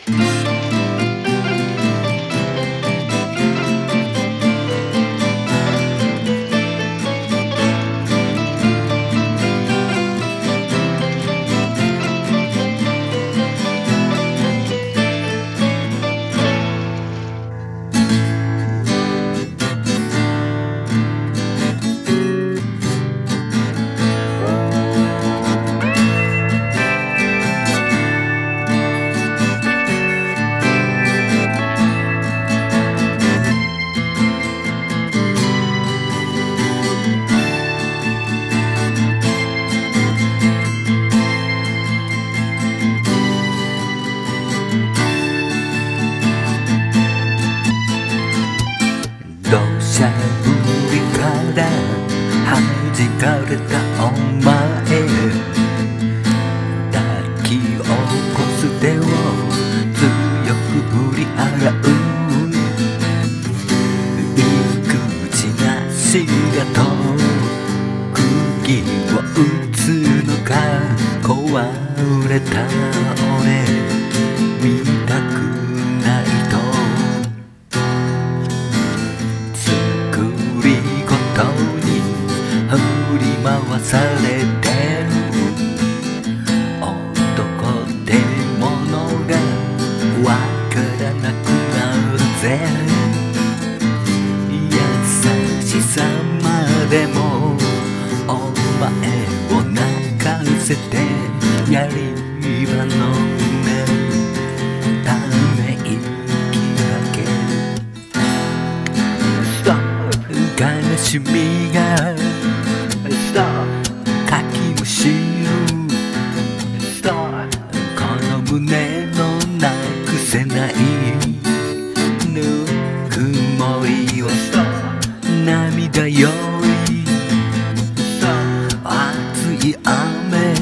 土砂降りから弾かれたお前、抱き起こす手を強く振り払う。意気地なしがと釘を打つのか、壊れた俺見たくないと振り回されてる男ってものがわからなくなるぜ。優しさまでもお前を泣かせてやり場のねため息だけ。悲しみがかきむしるこの胸のなくせないぬくもりを涙より熱い雨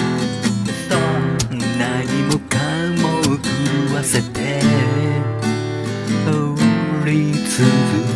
何もかも食わせて降り続く